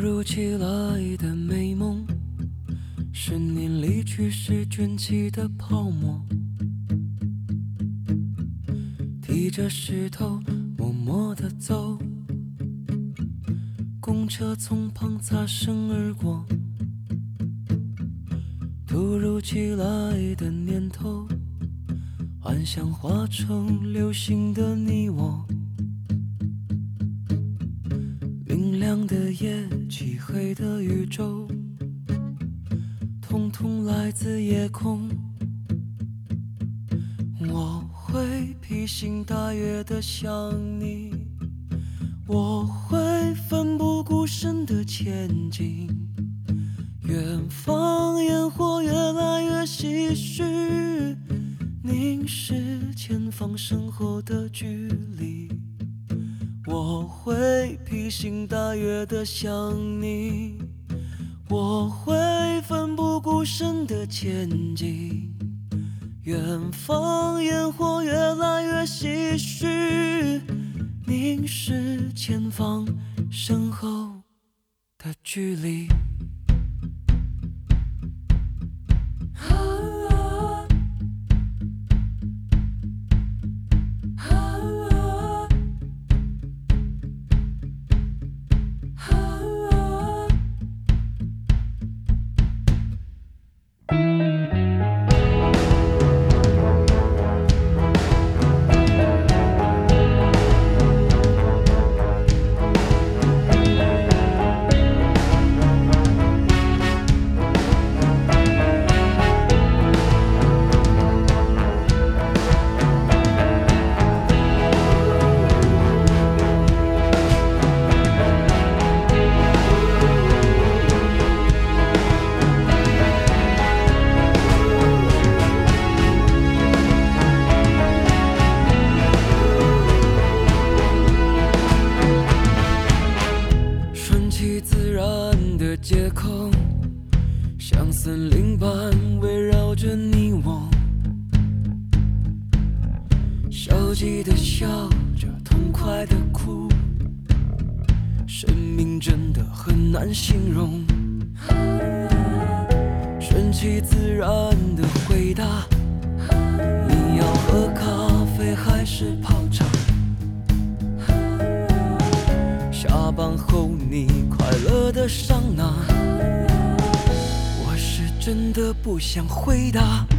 如其来的美梦，10年离去时卷起的泡沫，提着石头默默地走，公车从旁擦身而过。突如其来的念头，幻想化成流星的你我，明亮的夜，漆黑的宇宙，统统来自夜空。我会披星戴月地想你，我会奋不顾身地前进。远方烟火越来越唏嘘，凝视前方身后的距离。我会披星戴月地想你，我会奋不顾身地前进。远方烟火越来越唏嘘，凝视前方身后的距离。街口像森林般围绕着你我，消极的笑着，痛快的哭，生命真的很难形容。顺其自然的回答，你要喝咖啡还是泡茶？下班后你快乐的桑拿，我是真的不想回答。